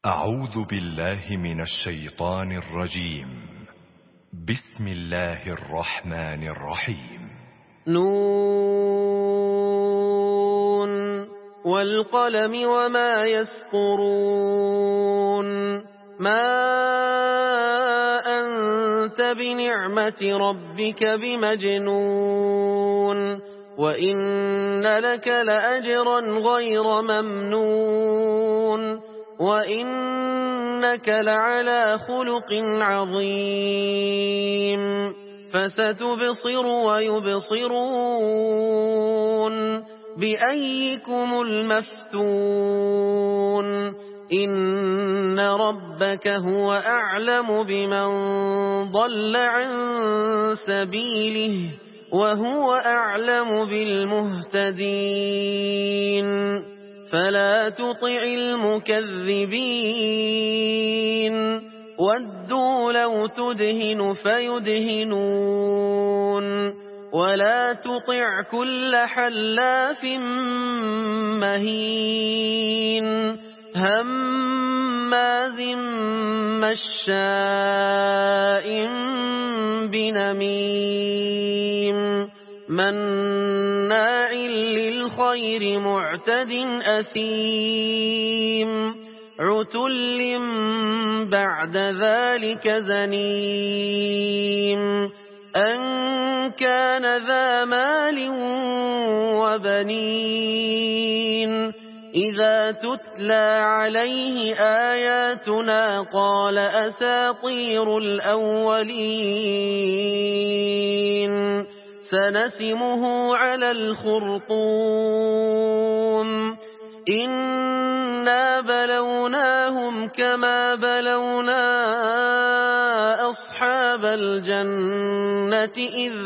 أعوذ بالله من الشيطان الرجيم. بسم الله الرحمن الرحيم. نون والقلم وما يسطرون. ما أنت بنعمة ربك بمجنون وإن لك لأجرا غير ممنون وإنك لعلى خلق عظيم. فستبصر ويبصرون بأيكم المفتون. إن ربك هو أعلم بمن ضل عن سبيله وهو أعلم بالمهتدين. فلا تطع المكذبين ودوا لو تدهن فيدهنون ولا تطع كل حلاف مهين هماز مشاء بنميم مناع للخير معتد أثيم عتل بعد ذلك زنيم أن كان ذا مال وبنين إذا تتلى عليه آياتنا قال أساطير الأولين. سنسمه على الخرطوم. إنا بلوناهم كما بلونا أصحاب الجنة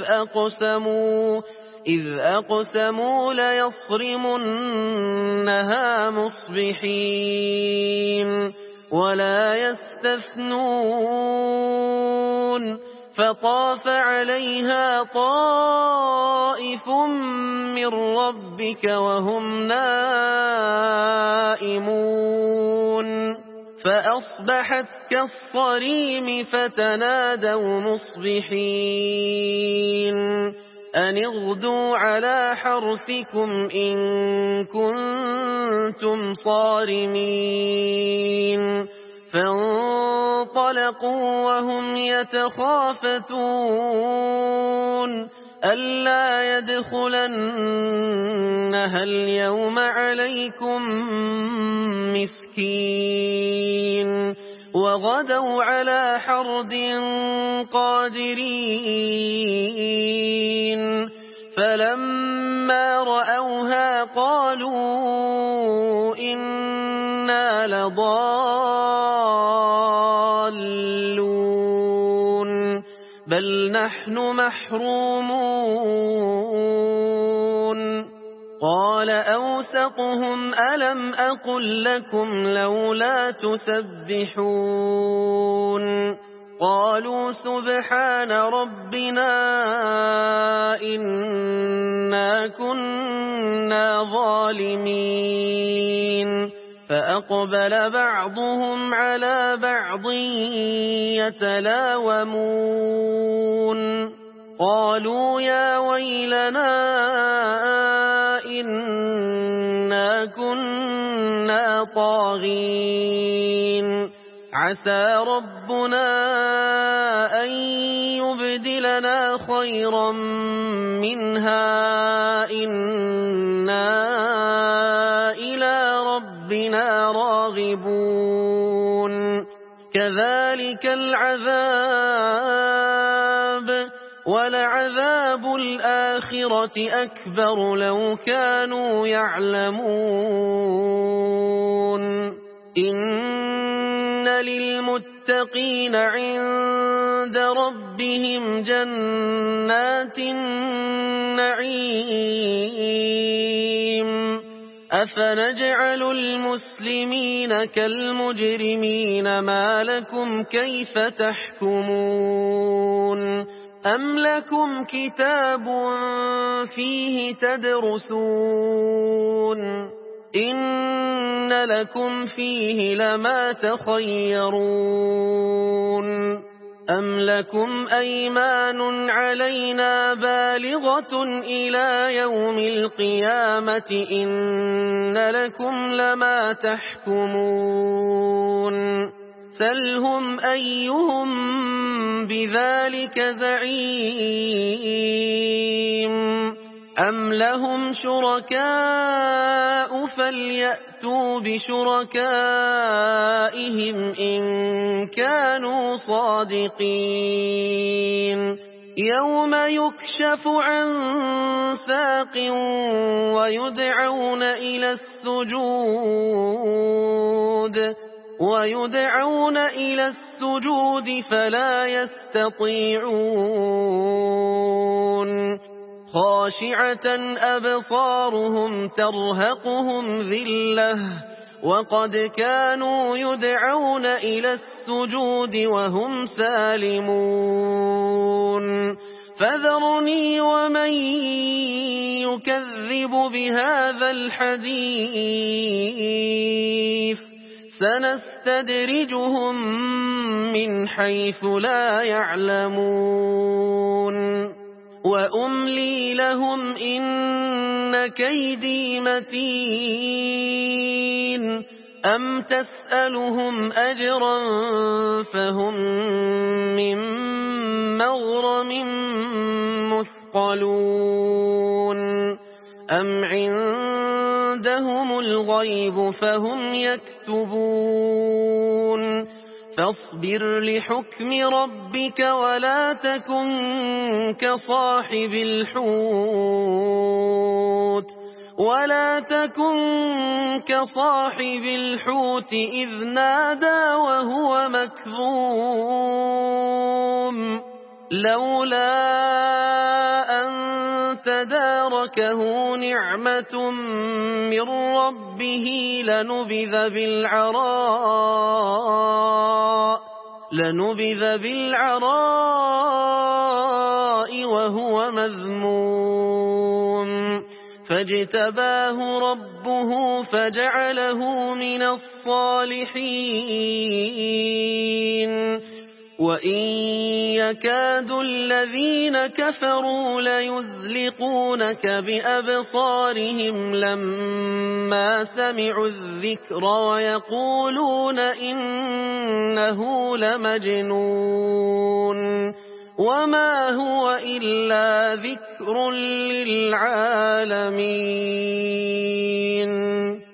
إذ أقسموا ليصرمنها مصبحين ولا يستثنون. فطاف عليها طائف من ربك وهم نائمون فأصبحت كالصريم فتنادوا مصبحين أن اغدوا على حرثكم إن كنتم صارمين. فانطلقوا وهم يتخافتون ألا يدخلنها اليوم عليكم مسكين وغدوا على حرد قادرين. فلما رأوها قالوا إنا لضالون بل نحن محرومون. قال أوسطهم ألم أقل لكم لولا تسبحون. قالوا سبحان ربنا إنا كنا ظالمين. فأقبل بعضهم على بعض يتلاومون قالوا يا ويلنا إنا كنا طاغين. عسى ربنا أن يبدلنا خيرا منها إنا إلى ربنا راغبون. كذلك العذاب ولعذاب الآخرة أكبر لو كانوا يعلمون. إن للمتقين عند ربهم جنات النعيم. أفنجعل المسلمين كالمجرمين ما لكم كيف تحكمون. أم لكم كتاب فيه تدرسون إن لكم فيه لما تخيرون أم لكم أيمان علينا بالغة إلى يوم القيامة إن لكم لما تحكمون سلهم أيهم بذلك زعيم أم لهم شركاء فليأتوا بشركائهم إن كانوا صادقين يوم يكشف عن ساق ويدعون إلى السجود فلا يستطيعون خاشعة أبصارهم ترهقهم ذلة وقد كانوا يدعون إلى السجود وهم سالمون فذرني ومن يكذب بهذا الحديث سنستدرجهم من حيث لا يعلمون وأملي لهم إن كيدي متين أم تسألهم أجرا فهم من مغرم مثقلون أم عندهم الغيب فهم يكتبون فاصبر لحكم ربك ولا تكن كصاحب الحوت إذ نادى وهو مكظوم لولا أن تداركه نعمة من ربه لنبذ بالعراء وهو مذموم فاجتباه ربه فجعله من الصالحين وإن يكاد الذين كفروا ليزلقونك بأبصارهم لما سمعوا الذكر ويقولون إنه لمجنون وما هو إلا ذكر للعالمين